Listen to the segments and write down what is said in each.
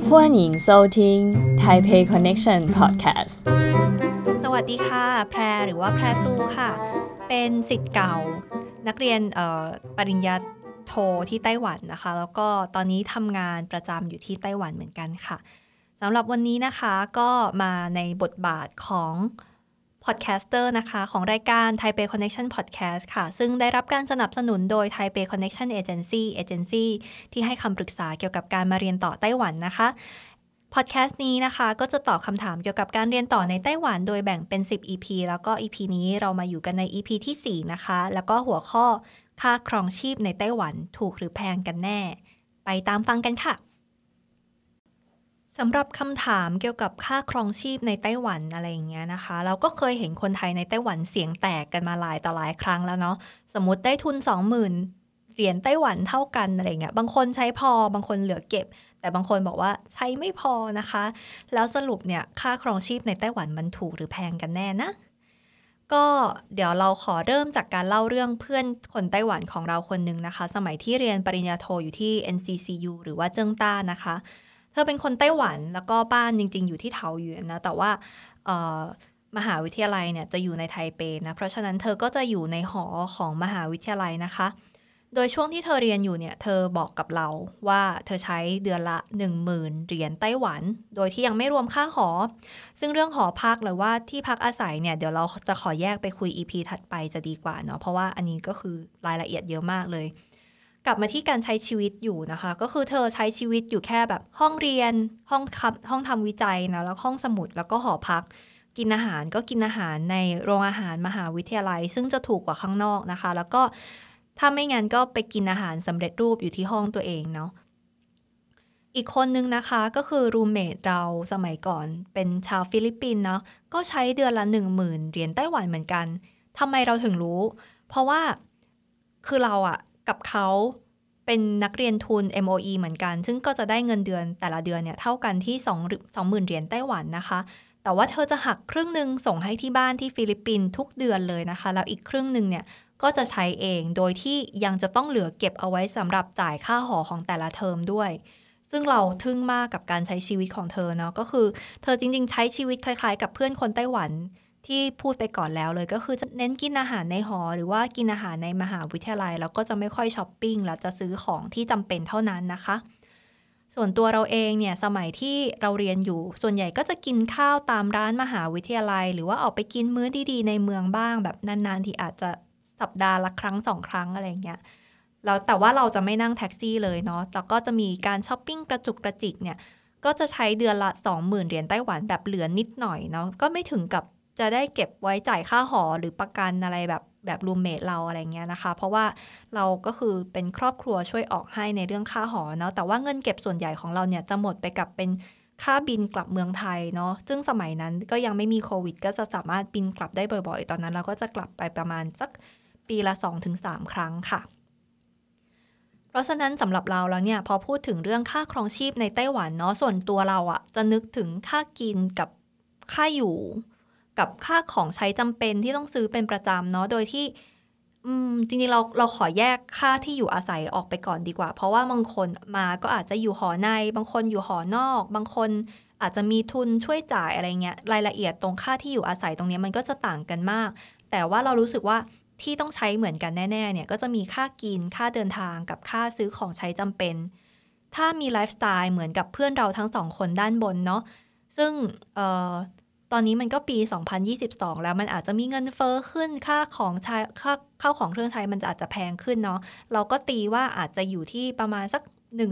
欢迎收听 Taipei Connection Podcast สวัสดีค่ะแพรหรือว่าแพรซูค่ะเป็นศิษย์เก่านักเรียนปริญญาโทที่ไต้หวันนะคะแล้วก็ตอนนี้ทำงานประจำอยู่ที่ไต้หวันเหมือนกันค่ะสำหรับวันนี้นะคะก็มาในบทบาทของพอดแคสเตอร์นะคะของรายการ Taipei Connection Podcast ค่ะซึ่งได้รับการสนับสนุนโดย Taipei Connection Agency ที่ให้คำปรึกษาเกี่ยวกับการมาเรียนต่อไต้หวันนะคะพอดแคสต์นี้นะคะก็จะตอบคำถามเกี่ยวกับการเรียนต่อในไต้หวันโดยแบ่งเป็น10 EP แล้วก็ EP นี้เรามาอยู่กันใน EP ที่4นะคะแล้วก็หัวข้อค่าครองชีพในไต้หวันถูกหรือแพงกันแน่ไปตามฟังกันค่ะสำหรับคำถามเกี่ยวกับค่าครองชีพในไต้หวันอะไรอย่างเงี้ยนะคะเราก็เคยเห็นคนไทยในไต้หวันเสียงแตกกันมาหลายต่อหลายครั้งแล้วเนาะสมมติได้ทุน 20,000 เหรียญไต้หวันเท่ากันอะไรเงี้ยบางคนใช้พอบางคนเหลือเก็บแต่บางคนบอกว่าใช้ไม่พอนะคะแล้วสรุปเนี่ยค่าครองชีพในไต้หวันมันถูกหรือแพงกันแน่นะก็เดี๋ยวเราขอเริ่มจากการเล่าเรื่องเพื่อนคนไต้หวันของเราคนนึงนะคะสมัยที่เรียนปริญญาโทอยู่ที่ NCCU หรือว่าเจิ้งต้านะคะเธอเป็นคนไต้หวันแล้วก็บ้านจริงๆอยู่ที่เถาหยวนนะแต่ว่ามหาวิทยาลัยเนี่ยจะอยู่ในไทเปนะเพราะฉะนั้นเธอก็จะอยู่ในหอของมหาวิทยาลัยนะคะโดยช่วงที่เธอเรียนอยู่เนี่ยเธอบอกกับเราว่าเธอใช้เดือนละ 10,000 เหรียญไต้หวันโดยที่ยังไม่รวมค่าหอซึ่งเรื่องหอพักหรือว่าที่พักอาศัยเนี่ยเดี๋ยวเราจะขอแยกไปคุย EP ถัดไปจะดีกว่าเนาะเพราะว่าอันนี้ก็คือรายละเอียดเยอะมากเลยกลับมาที่การใช้ชีวิตอยู่นะคะก็คือเธอใช้ชีวิตอยู่แค่แบบห้องเรียนห้องทำวิจัยนะแล้วห้องสมุดแล้วก็หอพักกินอาหารก็กินอาหารในโรงอาหารมหาวิทยาลัยซึ่งจะถูกกว่าข้างนอกนะคะแล้วก็ถ้าไม่งั้นก็ไปกินอาหารสำเร็จรูปอยู่ที่ห้องตัวเองเนาะอีกคนนึงนะคะก็คือรูมเมทเราสมัยก่อนเป็นชาวฟิลิปปินส์เนาะก็ใช้เดือนละ 10,000 เหรียญไต้หวันเหมือนกันทำไมเราถึงรู้เพราะว่าคือเราอะกับเขาเป็นนักเรียนทุน MOE เหมือนกันซึ่งก็จะได้เงินเดือนแต่ละเดือนเนี่ยเท่ากันที่20,000 เหรียญไต้หวันนะคะแต่ว่าเธอจะหักครึ่งนึงส่งให้ที่บ้านที่ฟิลิปปินส์ทุกเดือนเลยนะคะแล้วอีกครึ่งนึงเนี่ยก็จะใช้เองโดยที่ยังจะต้องเหลือเก็บเอาไว้สำหรับจ่ายค่าหอของแต่ละเทอมด้วยซึ่งเราทึ่งมากกับการใช้ชีวิตของเธอเนาะก็คือเธอจริงๆใช้ชีวิตคล้ายๆกับเพื่อนคนไต้หวันที่พูดไปก่อนแล้วเลยก็คือจะเน้นกินอาหารในหอหรือว่ากินอาหารในมหาวิทยาลัยแล้วก็จะไม่ค่อยช้อปปิ้งแล้วจะซื้อของที่จำเป็นเท่านั้นนะคะส่วนตัวเราเองเนี่ยสมัยที่เราเรียนอยู่ส่วนใหญ่ก็จะกินข้าวตามร้านมหาวิทยาลัยหรือว่าออกไปกินมื้อดีๆในเมืองบ้างแบบนานๆที่อาจจะสัปดาห์ละครั้ง2 ครั้งอะไรเงี้ยแล้วแต่ว่าเราจะไม่นั่งแท็กซี่เลยเนาะแล้วก็จะมีการช้อปปิ้งกระจุกกระจิกเนี่ยก็จะใช้เดือนละ 20,000 เหรียญไต้หวันแบบเหลือนิดหน่อยเนาะก็ไม่ถึงกับจะได้เก็บไว้จ่ายค่าหอหรือประกันอะไรแบบรูมเมทเราอะไรเงี้ยนะคะเพราะว่าเราก็คือเป็นครอบครัวช่วยออกให้ในเรื่องค่าหอเนาะแต่ว่าเงินเก็บส่วนใหญ่ของเราเนี่ยจะหมดไปกับเป็นค่าบินกลับเมืองไทยเนาะซึ่งสมัยนั้นก็ยังไม่มีโควิดก็จะสามารถบินกลับได้บ่อยๆตอนนั้นเราก็จะกลับไปประมาณสักปีละ 2-3 ครั้งค่ะเพราะฉะนั้นสำหรับเราแล้วเนี่ยพอพูดถึงเรื่องค่าครองชีพในไต้หวันเนาะส่วนตัวเราอะจะนึกถึงค่ากินกับค่าอยู่กับค่าของใช้จำเป็นที่ต้องซื้อเป็นประจำเนาะโดยที่จริงๆเราขอแยกค่าที่อยู่อาศัยออกไปก่อนดีกว่าเพราะว่าบางคนมาก็อาจจะอยู่หอในบางคนอยู่หอนอกบางคนอาจจะมีทุนช่วยจ่ายอะไรเงี้ยรายละเอียดตรงค่าที่อยู่อาศัยตรงนี้มันก็จะต่างกันมากแต่ว่าเรารู้สึกว่าที่ต้องใช้เหมือนกันแน่ๆเนี่ยก็จะมีค่ากินค่าเดินทางกับค่าซื้อของใช้จำเป็นถ้ามีไลฟ์สไตล์เหมือนกับเพื่อนเราทั้ง2 คนด้านบนเนาะซึ่งตอนนี้มันก็ปี 2022 แล้วมันอาจจะมีเงินเฟ้อขึ้นค่าของใช้ข้าวของเครื่องใช้มันอาจจะแพงขึ้นเนาะเราก็ตีว่าอาจจะอยู่ที่ประมาณสัก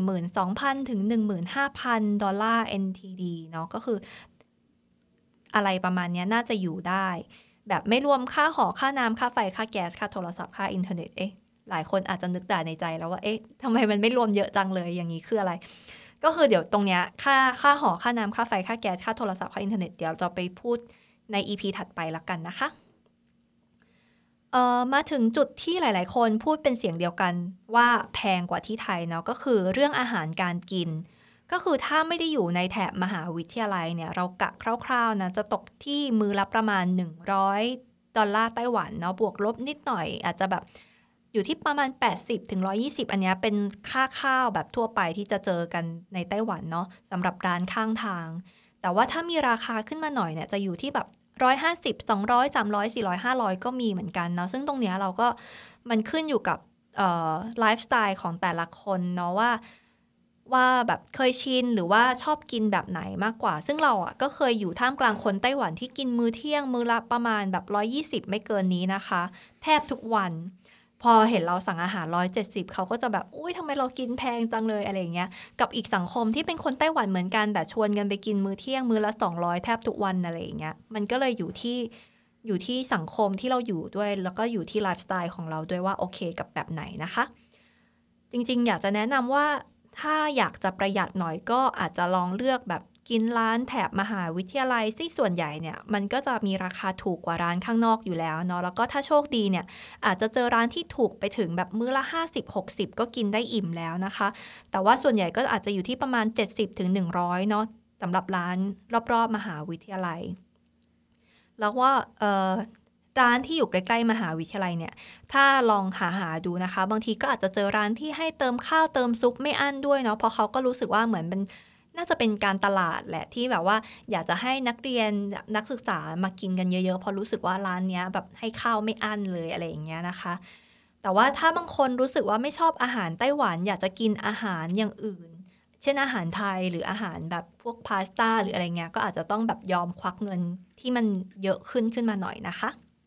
12,000 ถึง 15,000 ดอลลาร์ NTD เนาะก็คืออะไรประมาณนี้น่าจะอยู่ได้แบบไม่รวมค่าหอค่าน้ำค่าไฟค่าแก๊สค่าโทรศัพท์ค่าอินเทอร์เน็ตหลายคนอาจจะนึกด่าในใจแล้วว่าทำไมมันไม่รวมเยอะจังเลยอย่างนี้คืออะไรก็คือเดี๋ยวตรงเนี้ยค่าหอค่าน้ำค่าไฟค่าแก๊สค่าโทรศัพท์ค่าอินเทอร์เน็ตเดี๋ยวจะไปพูดใน EP ถัดไปละกันนะคะมาถึงจุดที่หลายๆคนพูดเป็นเสียงเดียวกันว่าแพงกว่าที่ไทยเนาะก็คือเรื่องอาหารการกินก็คือถ้าไม่ได้อยู่ในแถบมหาวิทยาลัยเนี่ยเรากะคร่าวๆนะจะตกที่มื้อละประมาณ100 ดอลลาร์ไต้หวันเนาะบวกลบนิดหน่อยอาจจะแบบอยู่ที่ประมาณ80ถึง120อันนี้เป็นค่าข้าวแบบทั่วไปที่จะเจอกันในไต้หวันเนาะสำหรับร้านข้างทางแต่ว่าถ้ามีราคาขึ้นมาหน่อยเนี่ยจะอยู่ที่แบบ150 200 300 400 500ก็มีเหมือนกันเนาะซึ่งตรงเนี้ยเราก็มันขึ้นอยู่กับไลฟ์สไตล์ของแต่ละคนเนาะว่าแบบเคยชินหรือว่าชอบกินแบบไหนมากกว่าซึ่งเราอ่ะก็เคยอยู่ท่ามกลางคนไต้หวันที่กินมื้อเที่ยงมื้อละประมาณแบบ120ไม่เกินนี้นะคะแทบทุกวันพอเห็นเราสั่งอาหาร170เขาก็จะแบบอุ้ยทำไมเรากินแพงจังเลยอะไรอย่างเงี้ยกับอีกสังคมที่เป็นคนไต้หวันเหมือนกันแต่ชวนกันไปกินมื้อเที่ยงมื้อละ200แทบทุกวันอะไรอย่างเงี้ยมันก็เลยอยู่ที่สังคมที่เราอยู่ด้วยแล้วก็อยู่ที่ไลฟ์สไตล์ของเราด้วยว่าโอเคกับแบบไหนนะคะจริงๆอยากจะแนะนำว่าถ้าอยากจะประหยัดหน่อยก็อาจจะลองเลือกแบบกินร้านแถบมหาวิทยาลัยซึ่งส่วนใหญ่เนี่ยมันก็จะมีราคาถูกกว่าร้านข้างนอกอยู่แล้วเนาะแล้วก็ถ้าโชคดีเนี่ยอาจจะเจอร้านที่ถูกไปถึงแบบมื้อละ50-60ก็กินได้อิ่มแล้วนะคะแต่ว่าส่วนใหญ่ก็อาจจะอยู่ที่ประมาณ70-100เนาะสำหรับร้านรอบๆมหาวิทยาลัยแล้วว่าร้านที่อยู่ใกล้ๆมหาวิทยาลัยเนี่ยถ้าลองหาดูนะคะบางทีก็อาจจะเจอร้านที่ให้เติมข้าวเติมซุปไม่อั้นด้วยเนาะเพราะเขาก็รู้สึกว่าเหมือนเป็นน่าจะเป็นการตลาดแหละที่แบบว่าอยากจะให้นักเรียนนักศึกษามากินกันเยอะๆเพราะรู้สึกว่าร้านเนี้ยแบบให้ข้าวไม่อั้นเลยอะไรอย่างเงี้ยนะคะแต่ว่าถ้าบางคนรู้สึกว่าไม่ชอบอาหารไต้หวันอยากจะกินอาหารอย่างอื่นเช่นอาหารไทยหรืออาหารแบบพวกพาสต้าหรืออะไรเงี้ยก็อาจจะต้องแบบยอมควักเงินที่มันเยอะขึ้นมาหน่อยนะคะ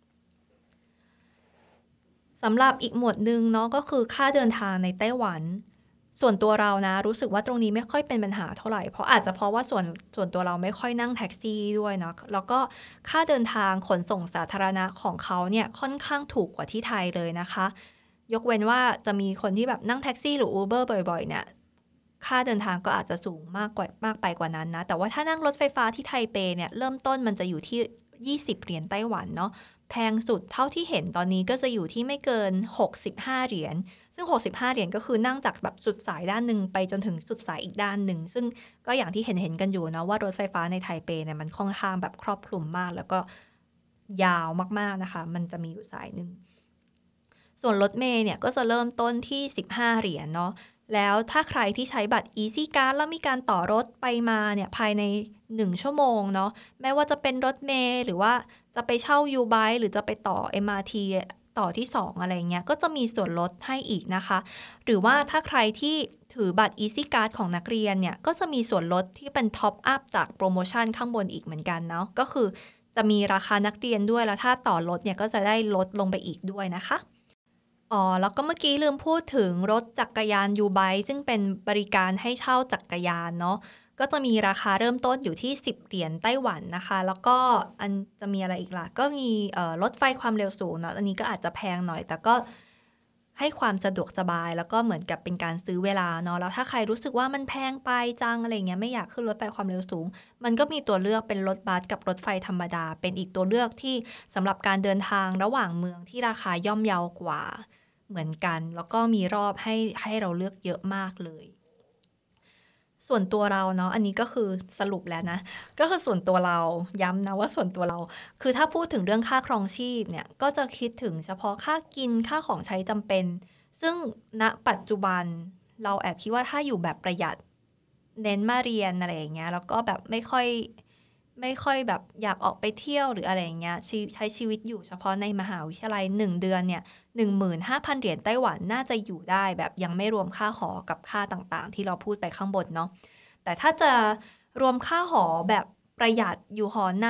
สำหรับอีกหมวดหนึ่งเนาะก็คือค่าเดินทางในไต้หวันส่วนตัวเรานะรู้สึกว่าตรงนี้ไม่ค่อยเป็นปัญหาเท่าไหร่เพราะอาจจะเพราะว่าส่วนตัวเราไม่ค่อยนั่งแท็กซี่ด้วยเนาะแล้วก็ค่าเดินทางขนส่งสาธารณะของเขาเนี่ยค่อนข้างถูกกว่าที่ไทยเลยนะคะยกเว้นว่าจะมีคนที่แบบนั่งแท็กซี่หรือ Uber บ่อยๆเนี่ยค่าเดินทางก็อาจจะสูงมากไปกว่านั้นนะแต่ว่าถ้านั่งรถไฟฟ้าที่ไทเปเนี่ยเริ่มต้นมันจะอยู่ที่20เหรียญไต้หวันเนาะ แพงสุดเท่าที่เห็นตอนนี้ก็จะอยู่ที่ไม่เกิน65เหรียญซึ่ง65เหรียญก็คือนั่งจากแบบสุดสายด้านหนึ่งไปจนถึงสุดสายอีกด้านหนึ่งซึ่งก็อย่างที่เห็นกันอยู่นะว่ารถไฟฟ้าในไทเปเนี่ยมันค่อนข้างแบบครอบคลุมมากแล้วก็ยาวมากๆนะคะมันจะมีอยู่สายหนึ่งส่วนรถเมล์เนี่ยก็จะเริ่มต้นที่15เหรียญเนาะแล้วถ้าใครที่ใช้บัตร Easy Card แล้วมีการต่อรถไปมาเนี่ยภายใน1ชั่วโมงเนาะแม้ว่าจะเป็นรถเมล์หรือว่าจะไปเช่า U-Bike หรือจะไปต่อ MRT ต่อที่2อะไรเงี้ยก็จะมีส่วนลดให้อีกนะคะหรือว่าถ้าใครที่ถือบัตร Easy Card ของนักเรียนเนี่ยก็จะมีส่วนลดที่เป็นท็อปอัพจากโปรโมชั่นข้างบนอีกเหมือนกันเนาะก็คือจะมีราคานักเรียนด้วยแล้วถ้าต่อรถเนี่ยก็จะได้ลดลงไปอีกด้วยนะคะแล้วก็เมื่อกี้ลืมพูดถึงรถจักรยาน U-Bike ซึ่งเป็นบริการให้เช่าจักรยานเนาะก็จะมีราคาเริ่มต้นอยู่ที่10เหรียญไต้หวันนะคะแล้วก็อันจะมีอะไรอีกล่ะก็มีรถไฟความเร็วสูงเนาะอันนี้ก็อาจจะแพงหน่อยแต่ก็ให้ความสะดวกสบายแล้วก็เหมือนกับเป็นการซื้อเวลาเนาะแล้วถ้าใครรู้สึกว่ามันแพงไปจังอะไรเงี้ยไม่อยากขึ้นรถไฟความเร็วสูงมันก็มีตัวเลือกเป็นรถบัสกับรถไฟธรรมดาเป็นอีกตัวเลือกที่สำหรับการเดินทางระหว่างเมืองที่ราคาย่อมเยาวกว่าเหมือนกันแล้วก็มีรอบให้เราเลือกเยอะมากเลยส่วนตัวเราเนาะอันนี้ก็คือสรุปแล้วนะก็คือส่วนตัวเราย้ำนะว่าส่วนตัวเราคือถ้าพูดถึงเรื่องค่าครองชีพเนี่ยก็จะคิดถึงเฉพาะค่ากินค่าของใช้จำเป็นซึ่งณปัจจุบันเราแอบคิดว่าถ้าอยู่แบบประหยัดเน้นมาเรียนอะไรอย่างเงี้ยแล้วก็แบบไม่ค่อยแบบอยากออกไปเที่ยวหรืออะไรอย่างเงี้ยใช้ชีวิตอยู่เฉพาะในมหาวิทยาลัย1เดือนเนี่ย15,000 เหรียญไต้หวันน่าจะอยู่ได้แบบยังไม่รวมค่าหอกับค่าต่างๆที่เราพูดไปข้างบนเนาะแต่ถ้าจะรวมค่าหอแบบประหยัดอยู่หอใน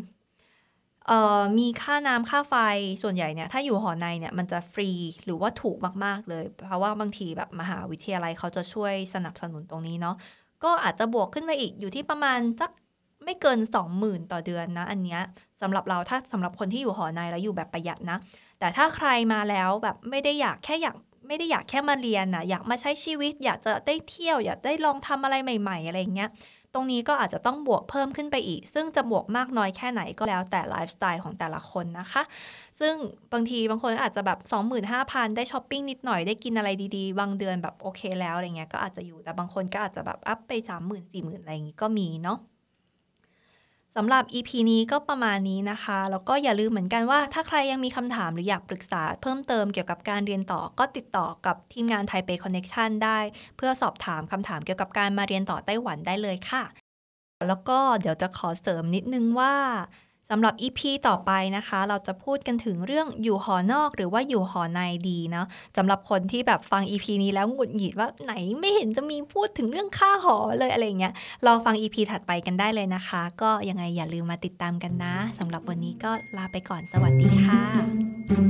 มีค่าน้ำค่าไฟส่วนใหญ่เนี่ยถ้าอยู่หอในเนี่ยมันจะฟรีหรือว่าถูกมากๆเลยเพราะว่าบางทีแบบมหาวิทยาลัยเขาจะช่วยสนับสนุนตรงนี้เนาะก็อาจจะบวกขึ้นไปอีกอยู่ที่ประมาณสักไม่เกิน 20,000 ต่อเดือนนะอันเนี้ยสำหรับเราถ้าสำหรับคนที่อยู่หอในแล้วอยู่แบบประหยัดนะแต่ถ้าใครมาแล้วแบบไม่ได้อยากแค่มาเรียนน่ะอยากมาใช้ชีวิตอยากจะได้เที่ยวอยากได้ลองทำอะไรใหม่ๆอะไรอย่างเงี้ยตรงนี้ก็อาจจะต้องบวกเพิ่มขึ้นไปอีกซึ่งจะบวกมากน้อยแค่ไหนก็แล้วแต่ไลฟ์สไตล์ของแต่ละคนนะคะซึ่งบางคนอาจจะแบบ 25,000 ได้ช้อปปิ้งนิดหน่อยได้กินอะไรดีๆบางเดือนแบบโอเคแล้วอะไรเงี้ยก็อาจจะอยู่แต่บางคนก็อาจจะแบบอัปไป 30,000 40,000 อะไรอย่างงี้ก็มีเนาะสำหรับ EP นี้ก็ประมาณนี้นะคะแล้วก็อย่าลืมเหมือนกันว่าถ้าใครยังมีคำถามหรืออยากปรึกษาเพิ่มเติมเกี่ยวกับการเรียนต่อก็ติดต่อกับทีมงาน Taipei Connection ได้เพื่อสอบถามคำถามเกี่ยวกับการมาเรียนต่อไต้หวันได้เลยค่ะแล้วก็เดี๋ยวจะขอเสริมนิดนึงว่าสำหรับ EP ต่อไปนะคะเราจะพูดกันถึงเรื่องอยู่หอนอกหรือว่าอยู่หอในดีเนาะสำหรับคนที่แบบฟัง EP นี้แล้วหงุดหงิดว่าไหนไม่เห็นจะมีพูดถึงเรื่องค่าหอเลยอะไรเงี้ยรอฟัง EP ถัดไปกันได้เลยนะคะก็ยังไงอย่าลืมมาติดตามกันนะสำหรับวันนี้ก็ลาไปก่อนสวัสดีค่ะ